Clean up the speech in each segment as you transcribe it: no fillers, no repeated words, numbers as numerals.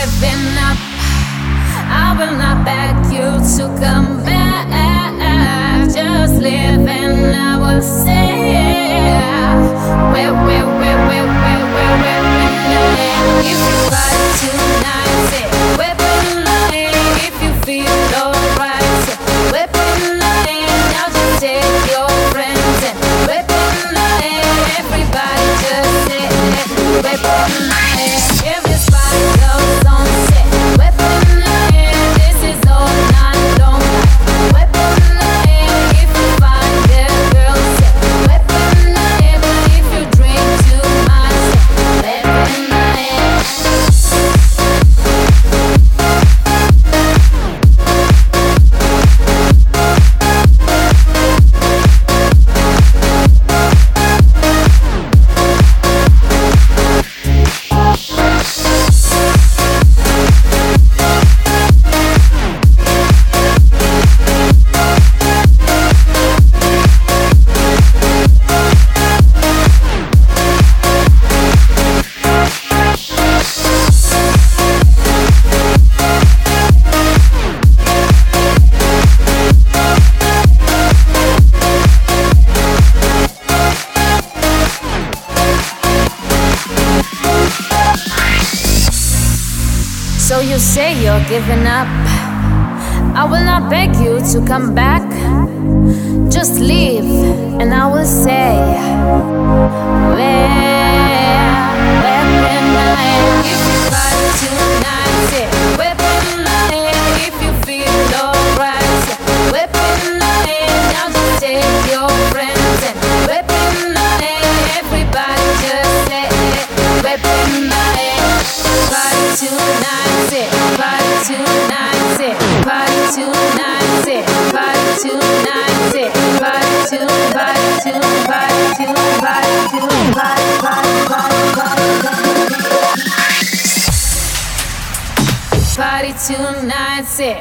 giving up. I will not beg you to come back. Just live and I will say, where, if you fight tonight, say, weapon line. If you feel alright, say, weapon line. Now just take your friends and weapon line. Everybody just say, weapon line. If this fight goes on, say, weapon line. This is all night long. Weapon line. If you find the girl, say, weapon line. But if you drink too much, say, weapon line. So you say you're giving up. I will not beg you to come back. Just leave and I will say, weapon line. If you fight tonight, say, weapon line. If you feel alright, say, weapon line. Now just take your friends and weapon line. Everybody just say, weapon line. Party tonight, say, party tonight, say, party tonight, say, party tonight, say, party to, party to, party to, party to, party, party tonight, say.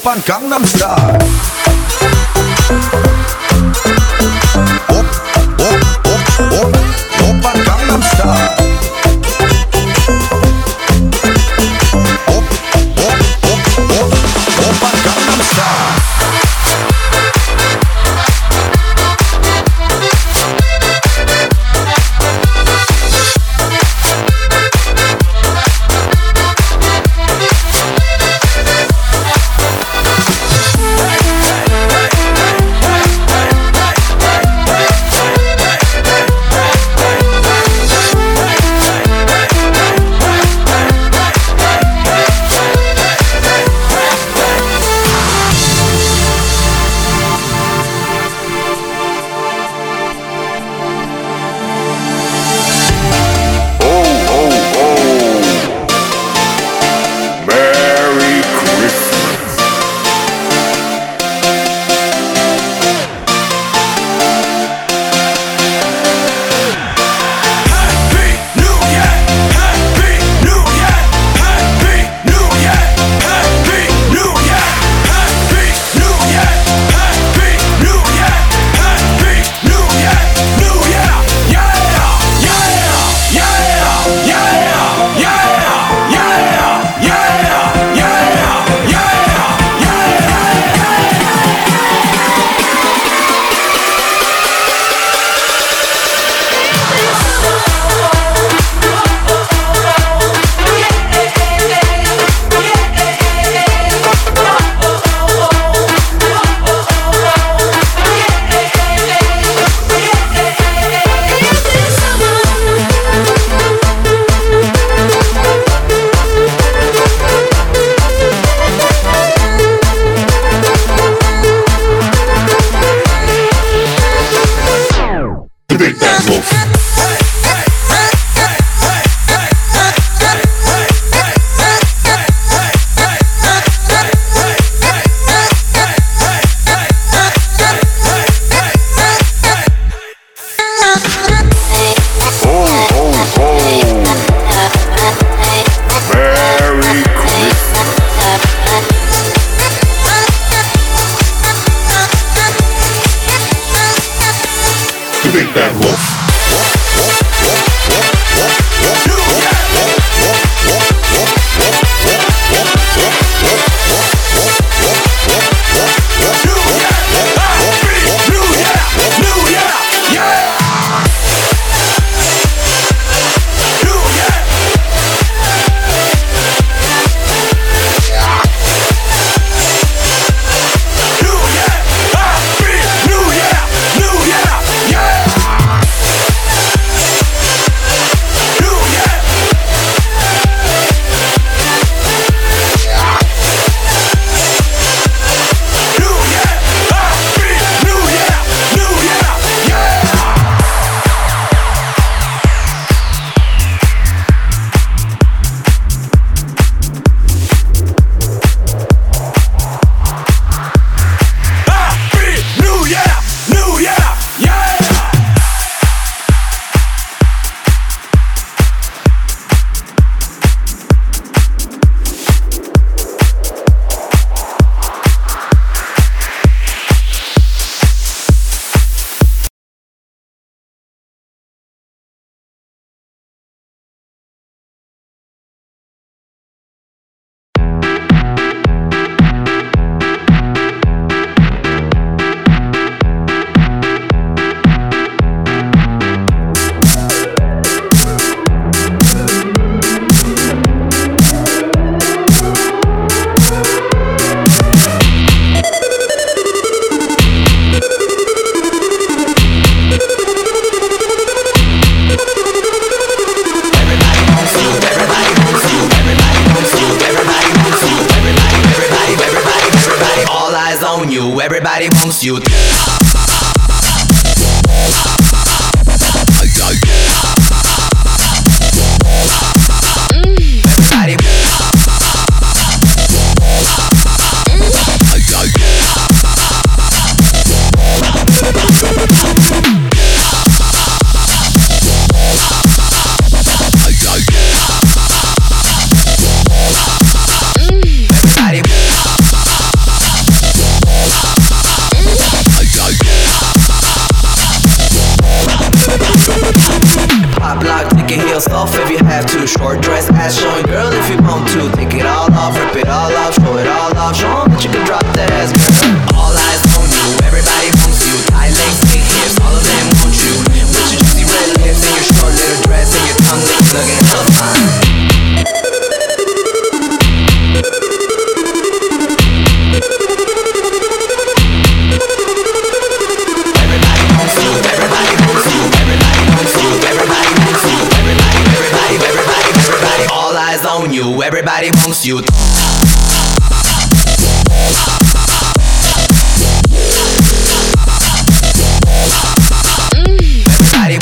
Oppan Gangnam Style. Op, op, op, op, Oppan Gangnam Style. Op, op, op, op, Oppan Gangnam Style. Everybody wants you. heel off if you have to. Short dress, ass showing, girl, if you want to. Take it all off, rip it all off, show it all off. Show 'em that you can drop that ass, girl. All eyes on you, everybody wants you. Tight legs, big hips, all of them want you. With your juicy red lips and your short little dress and your tongue looking hella fine. On you, everybody wants you. Everybody.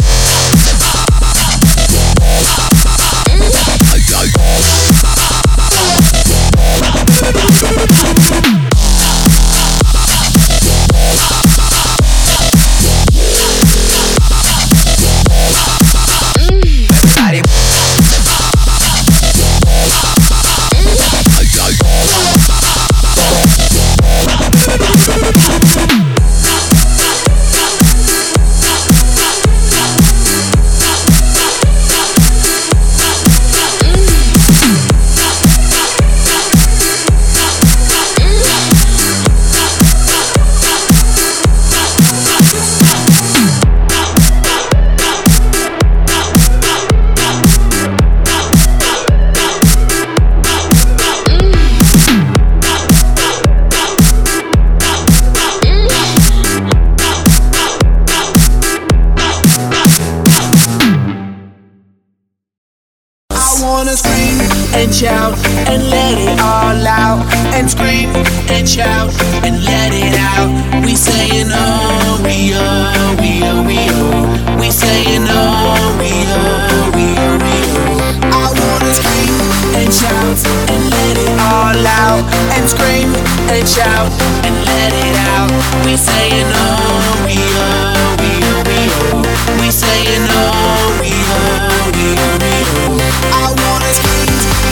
Wanna scream and shout and let it all out, and scream and shout and let it out. We saying oh, we oh, we oh, we oh. We saying oh, we oh, we oh, we oh. I wanna scream and shout and let it all out, and scream and shout and let it out. We saying oh, we oh, we oh, we oh. We saying oh, we oh, we oh, we oh. I wanna scream.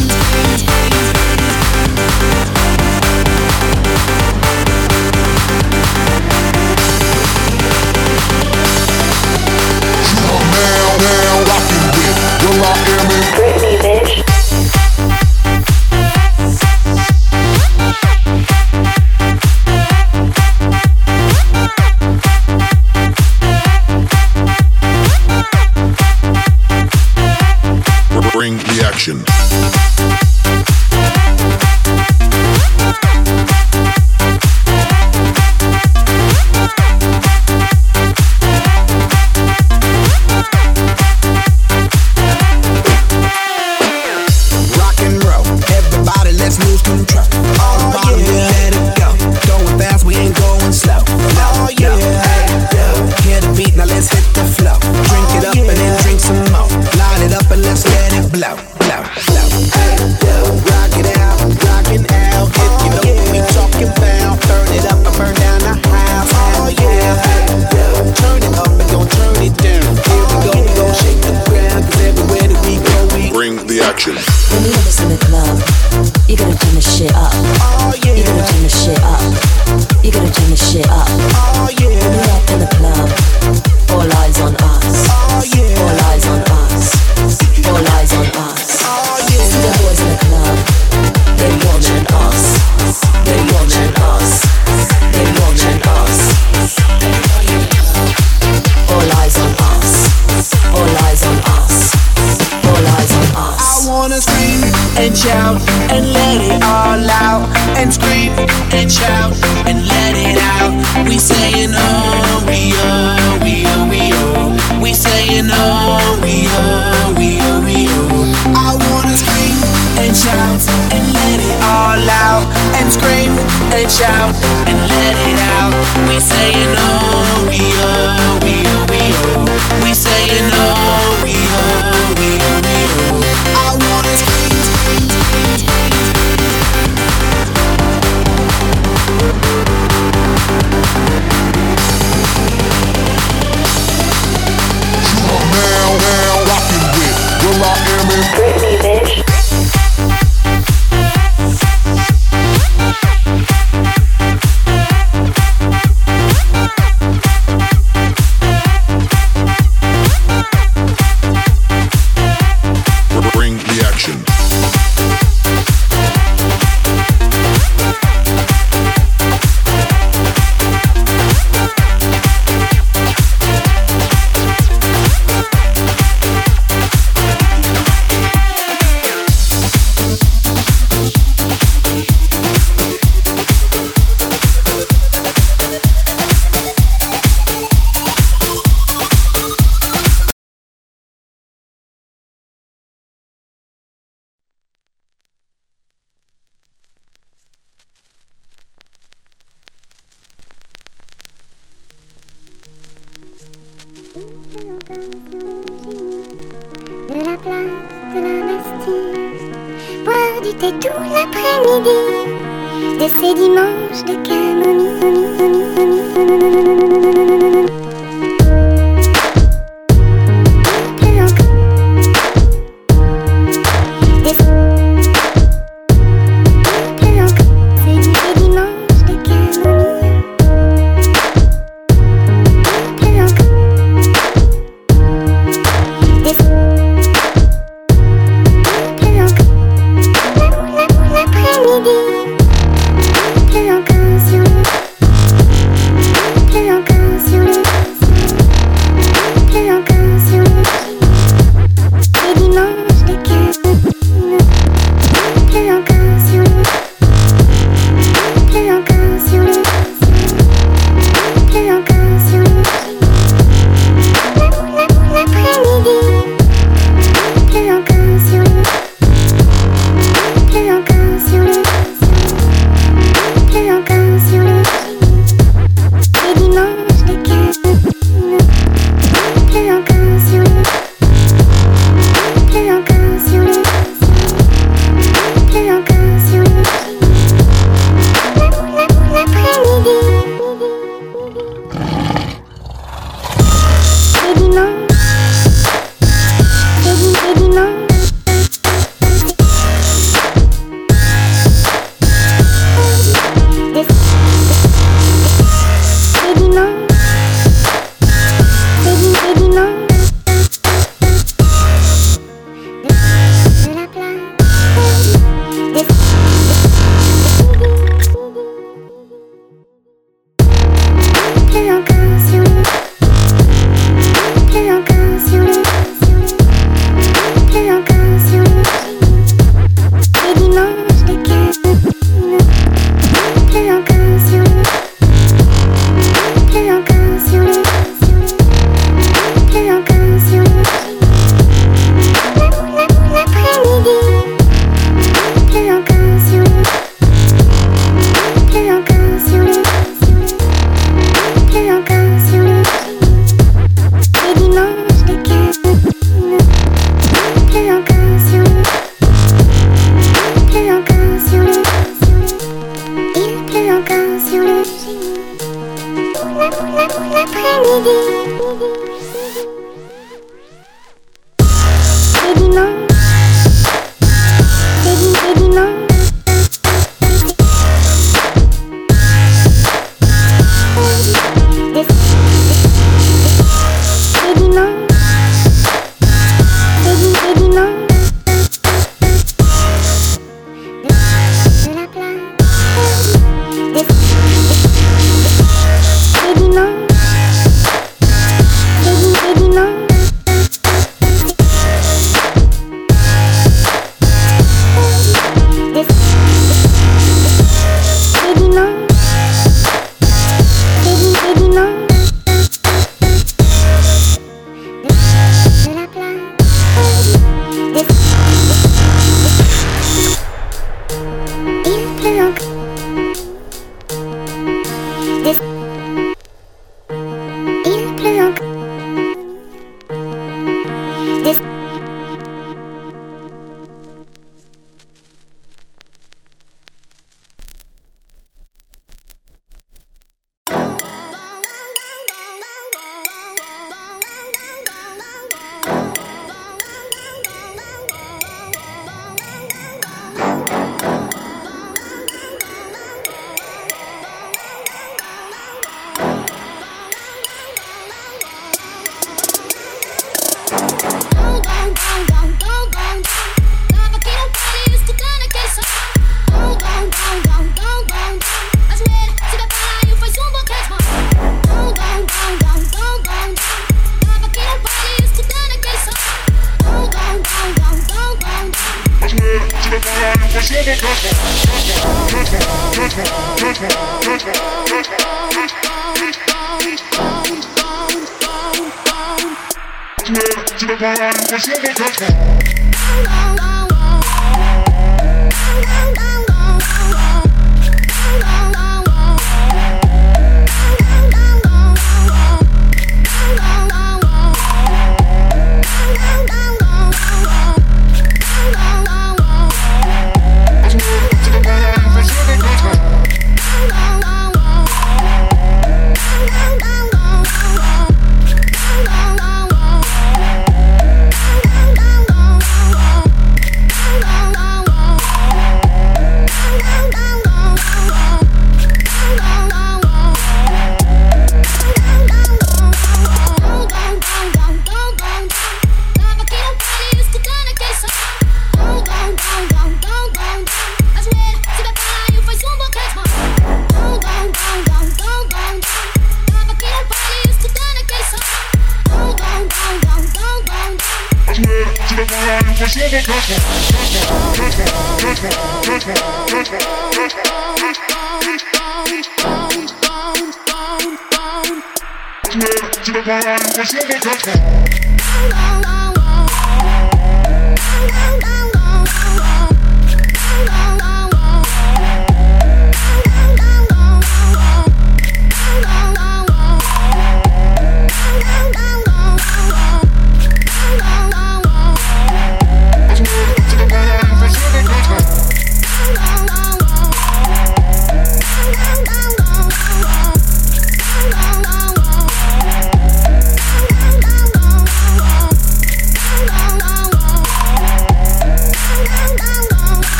You are now rocking with Will.i.am and Britney, bitch. Bring the action. Rock and roll, everybody, let's lose control. All the bottom, let it go. Going fast, we ain't going slow. Oh yeah, hear the beat, now let's hit the flow. Drink it up and then drink some more. Light it up and let's let it blow, blow. De la place de la Bastille, boire du thé tout l'après-midi, de ces dimanches de camomille. To the